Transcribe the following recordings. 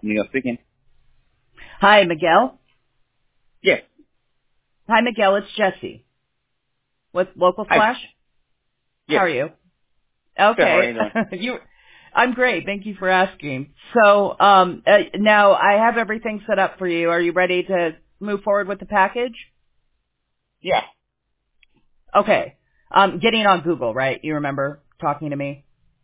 Miguel speaking. Hi, Miguel. Yes. Hi, Miguel. It's Jesse with Local Hi. Flash. How Yes. are you? Good. How are Okay. you doing? I'm great. Thank you for asking. So, now I have everything set up for you. Are you ready to move forward with the package? Yeah. Okay. Getting on Google, right? You remember talking to me?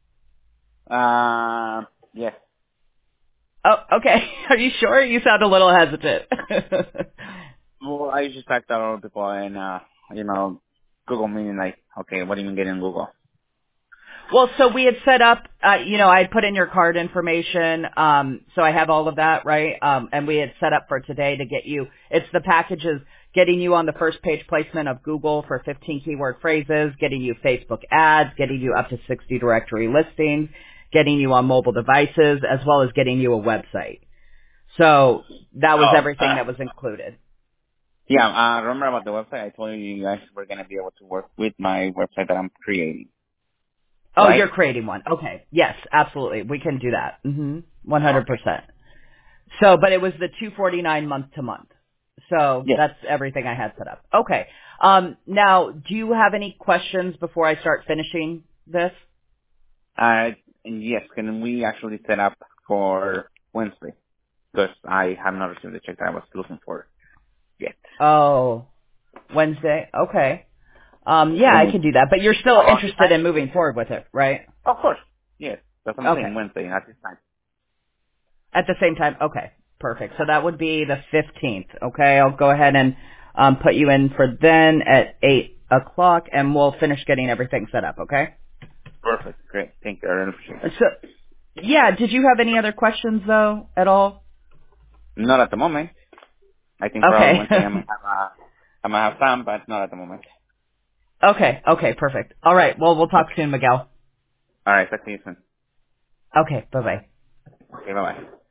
Yes. Oh, okay. Are you sure? You sound a little hesitant. Well, I just typed out all people and, Google meaning like, okay, what do you mean get in Google? Well, so we had set up, I had put in your card information, so I have all of that, right? And we had set up for today to get you, it's the packages getting you on the first page placement of Google for 15 keyword phrases, getting you Facebook ads, getting you up to 60 directory listings, getting you on mobile devices, as well as getting you a website. So that was Oh, everything that was included. yeah, remember about the website? I told you guys were going to be able to work with my website that I'm creating, Oh, right? you're creating one. Okay. Yes, absolutely. We can do that. Okay. 100%. So, but it was the 249 month to month. So Yes. that's everything I had set up. Okay. Now, do you have any questions before I start finishing this? And yes, can we actually set up for Wednesday? Because I have not received the check that I was looking for yet. Oh, Wednesday. Okay. Yeah, Can I we can do that. But you're still around this interested time? in moving forward with it, right? Of course. Yes. That's what I'm saying, Okay. Wednesday at this time. At the same time. Okay. Perfect. So that would be the 15th. Okay. I'll go ahead and put you in for then at 8 o'clock, and we'll finish getting everything set up. Okay. Perfect. Great. Thank you. I really appreciate that. So, yeah, did you have any other questions though at all? Not at the moment. I think probably Okay. Wednesday I might have time, but not at the moment. Okay, perfect. All right. Well, we'll talk Okay. soon, Miguel. All right. Talk to you soon. Okay, bye-bye. Okay. Bye bye.